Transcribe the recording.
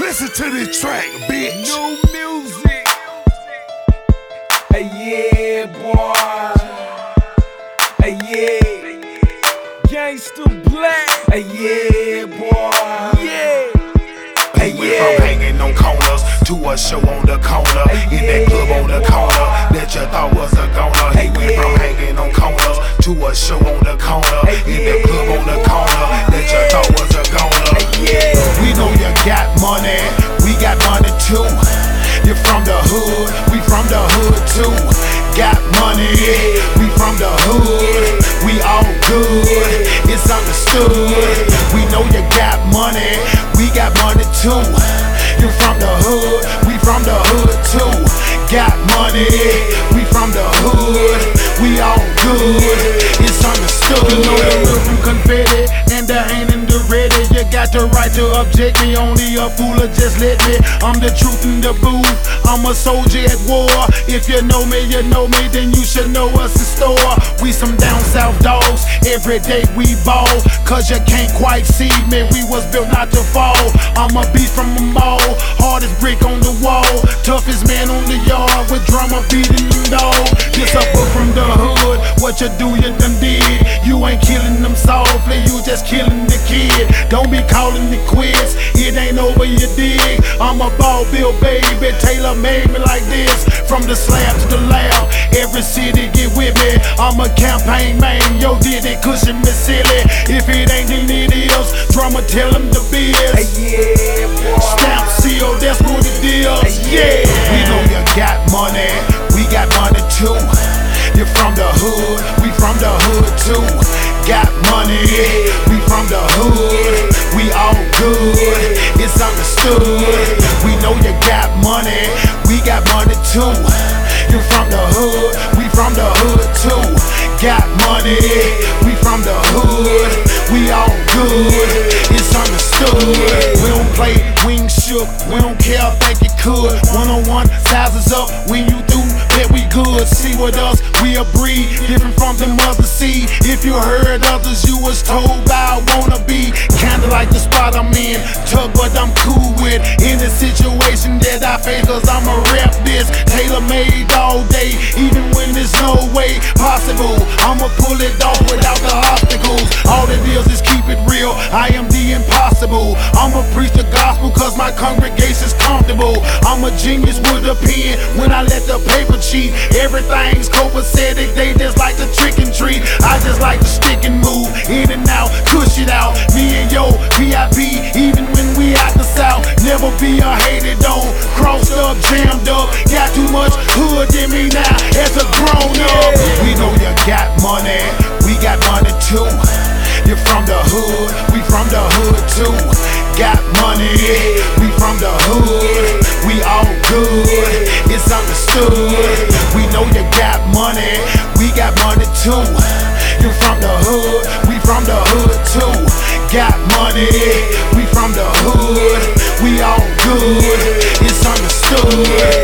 listen to this track, bitch. New music. Hey, yeah, boy. Hey, yeah. Gangsta Black. Hey, yeah, boy. Yeah. Hey, we from hanging on corners to a show on the corner. In that club on the corner that you thought was a goner. Hey, we from hanging on corners to a show on the corner. In that club on the corner that you thought was a goner. We know you got money, we got money too. You're from the hood, we from the hood too. Got money, we from the hood, we all good, it's understood. We know you got money, we got money too. You're from the hood, we from the hood too. Got money, we from the hood, we all good, it's understood. You know the real from confetti, and there ain't in the ready. You got the right to object me, only a fool or just let me. I'm the truth in the booth, I'm a soldier at war. If you know me, then you should know us in store. We some down south dogs, every day we ball. Cause you can't quite see me, we was built not to fall. I'm a beast from a mall, hardest brick on the wall. Toughest man on the yard, with drama beating them dog. This up from the hood, what you do you done did. You ain't killing them softly, you just killing the kid. Don't be calling it quits, it ain't over you dig. I'm a ball bill baby, Taylor made me like this. From the slab to the lab, every city get with me. I'm a campaign man, yo did it cushion me silly. If it ain't then it is, drama tell them the biz. Stamp seal, that's what it is. We know you got money, we got money too. You're from the hood, we from the hood too. Got money, we from the hood, we all good, it's understood. We know you got money, we got money too. You're from the hood, we from the hood too. Got money, we from the hood, we all good, it's understood. We don't play, we ain't shook, we don't care, think it could. One-on-one, sizes up, when you through, bet we good. See with us, we a breed, different from the mother seed. If you heard others, you was told by I wanna be. Kinda like the spot I'm in, tough but I'm cool with any situation that I face. Cause I'ma rap this, tailor made all day, even when there's no way possible. I'ma pull it off without the obstacles. All it is keep it real, I am the impossible. I'ma preach the gospel cause my congregation's comfortable. I'm a genius with a pen when I let the paper cheat. Everything's copacetic, they just like the trick and treat. I just like to stick and move, in and out, push it out. Me and yo, VIP, even when we out the south. Never be a hated on, crossed up, jammed up. Got too much hood in me now as a grown up. We know you got money, we got money too. You're from the hood, we from the hood too. Got money, we from the hood, we all good, it's understood. We know you got money, we got money too. You're from the hood, we from the hood too. Got money, we from the hood, we all good, it's understood.